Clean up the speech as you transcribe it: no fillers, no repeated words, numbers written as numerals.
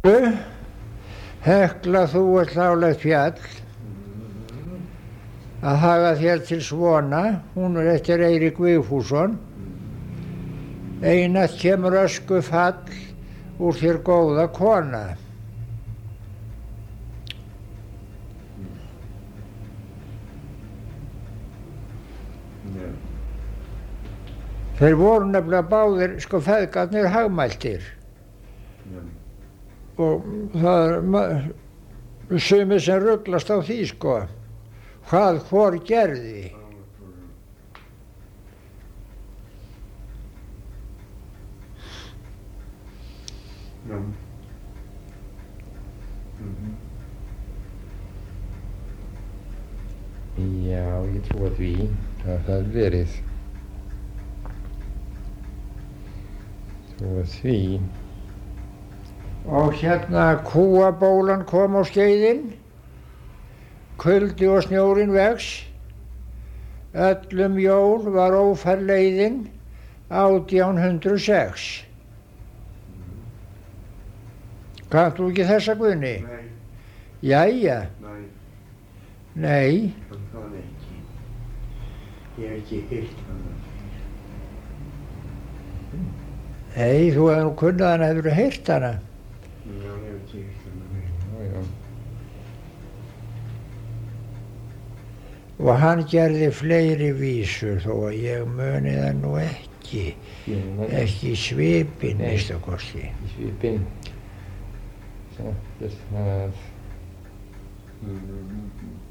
Hekla þú ert hlálegt fjall, að haga þér til svona, hún eftir Eirík Vigfússon. Einatt kemur ösku fall úr þér góða kona. Þeir voru nefnilega báðir, feðgarnir hagmæltir. Og það er sumir sem ruglast á því, hvað hvor gerði. Já, ég trúi því að það verið. Trúi því. Og hérna kúabólan kom á skeiðin, kuldi og snjórinn vex, öllum jól var ófær leiðin 1806. Kannt þú ekki þessa, Guðni? Nei. Jæja. Nei. Nei. Það ekki. Ég hef ekki heyrt hana. Nei, þú hefur nú kunnað hana, hefur heyrt hana. Já, ég hef ekki heyrt hana. Já. Og hann gerði fleiri vísur þó að ég muni það nú ekki. Ekki svipinn, minnsta kosti. Í svipinn. Það.